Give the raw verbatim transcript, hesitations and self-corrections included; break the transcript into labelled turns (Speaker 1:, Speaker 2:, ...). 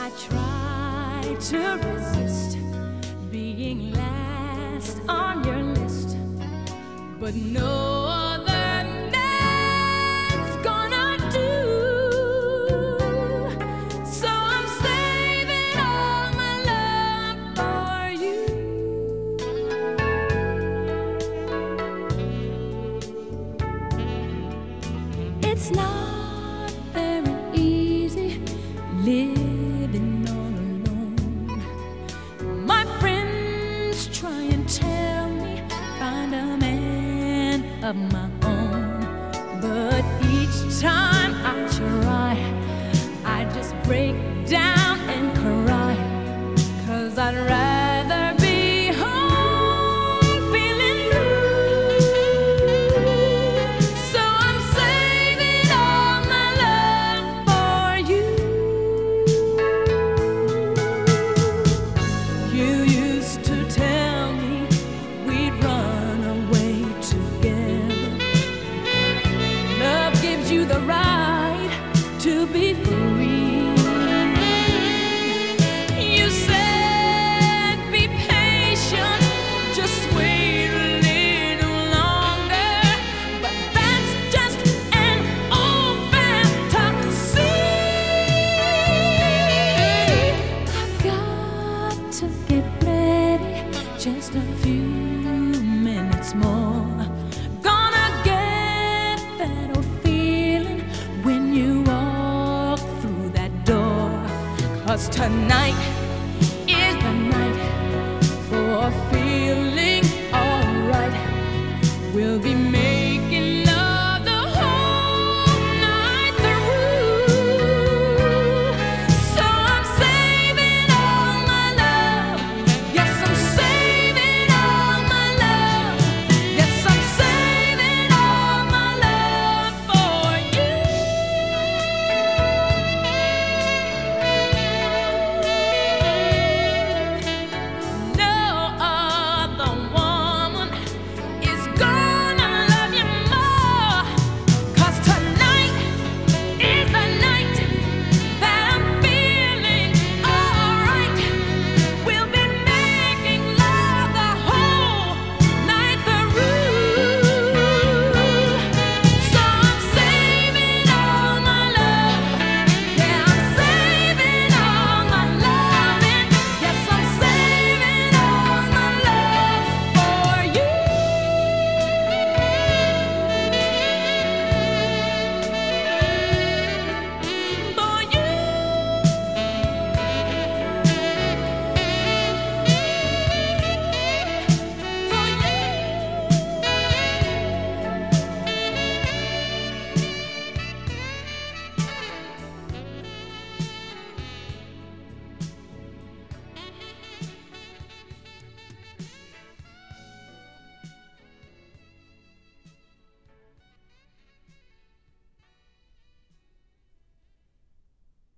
Speaker 1: I try to resist being last on your list, but no other man's gonna do. So I'm saving all my love for you. It's not very easy living all alone. My friends try and tell me find a man of my own, but each time I try, I just break down and cry, 'cause I'd rather be home feeling blue. So I'm saving all my love for you. You used to tell me we'd run away together. Love gives you the right to be free. You said be patient, just wait a little longer, but that's just an old fantasy. I've got to get ready, just a few minutes more. Gonna get that old feeling when you walk through that door, 'cause tonight